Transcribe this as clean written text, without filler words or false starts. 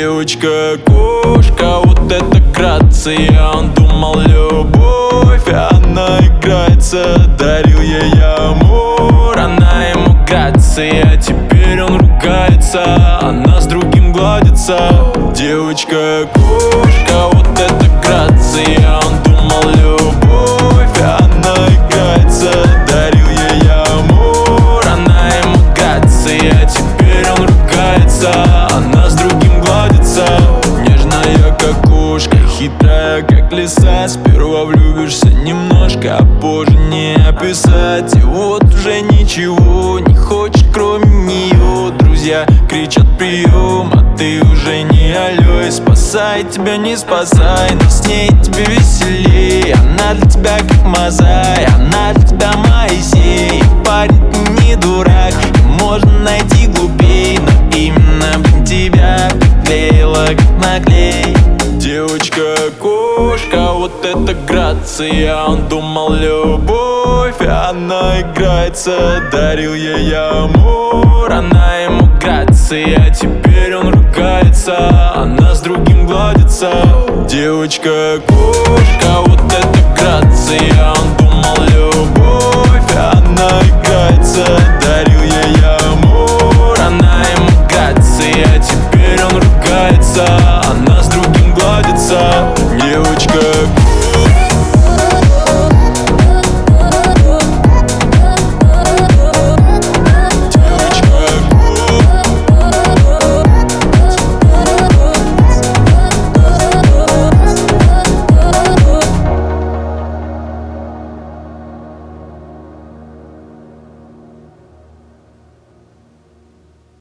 Девочка-кошка, вот это грация. Он думал любовь, а она играется. Дарил ей амур, она ему грация. Теперь он ругается, она с другим гладится. Девочка-кошка, вот это грация. Он думал любовь, а она играется. Дарил ей амур, она ему грация. Теперь он ругается, она с другим гладится. Нежная как кошка, хитрая как лиса. Сперва влюбишься немножко, а позже не описать. И вот уже ничего не хочешь, кроме нее. Друзья кричат прием, а ты уже не алло. И спасай тебя, не спасай, но с ней тебе веселей. Она для тебя как Мазай, она для тебя Моисей. Парень, ты не дурак, и можно найти глупей, но именно тебя приклеила как наклей. Девочка-кошка, вот это грация. Он думал любовь, а она играется. Дарил ей амур, она ему грация. Теперь он ругается, она с другим гладится. Девочка-кошка, вот это грация. Он